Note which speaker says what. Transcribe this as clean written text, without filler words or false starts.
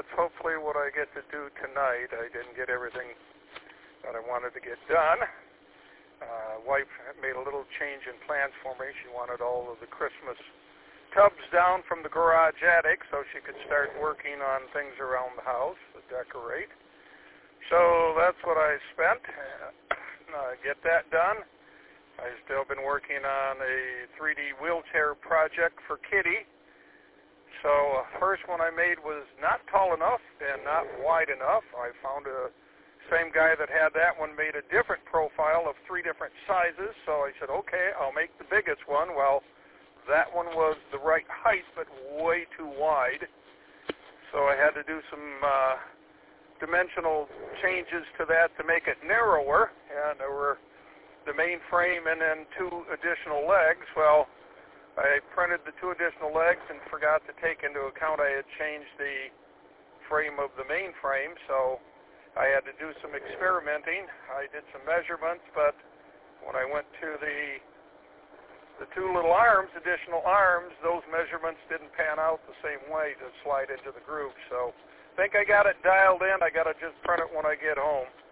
Speaker 1: that's hopefully what I get to do tonight. I didn't get everything that I wanted to get done. Wife made a little change in plans for me. She wanted all of the Christmas tubs down from the garage attic so she could start working on things around the house to decorate. So that's what I spent. Get that done. I've still been working on a 3D wheelchair project for Kitty. So first one I made was not tall enough and not wide enough. I found a same guy that had that one made a different profile of 3 different sizes. So I said, okay, I'll make the biggest one. Well, that one was the right height but way too wide. So I had to do some dimensional changes to that to make it narrower. And there were the main frame and then 2 additional legs. Well, I printed the 2 additional legs and forgot to take into account I had changed the frame of the main frame, so I had to do some experimenting. I did some measurements, but when I went to the 2 little arms, additional arms, those measurements didn't pan out the same way to slide into the groove. So I think I got it dialed in. I got to just print it when I get home.